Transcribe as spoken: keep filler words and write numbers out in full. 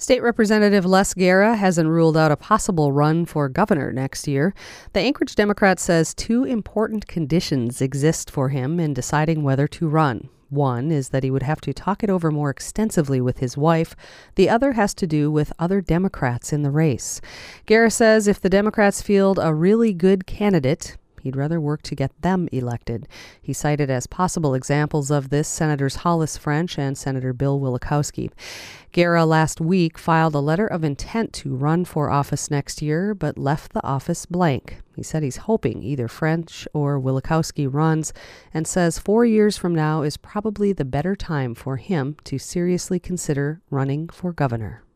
State Representative Les Guerra hasn't ruled out a possible run for governor next year. The Anchorage Democrat says two important conditions exist for him in deciding whether to run. One is that he would have to talk it over more extensively with his wife. The other has to do with other Democrats in the race. Guerra says if the Democrats field a really good candidate, he'd rather work to get them elected. He cited as possible examples of this Senators Hollis French and Senator Bill Wielechowski. Guerra last week filed a letter of intent to run for office next year, but left the office blank. He said he's hoping either French or Wielechowski runs, and says four years from now is probably the better time for him to seriously consider running for governor.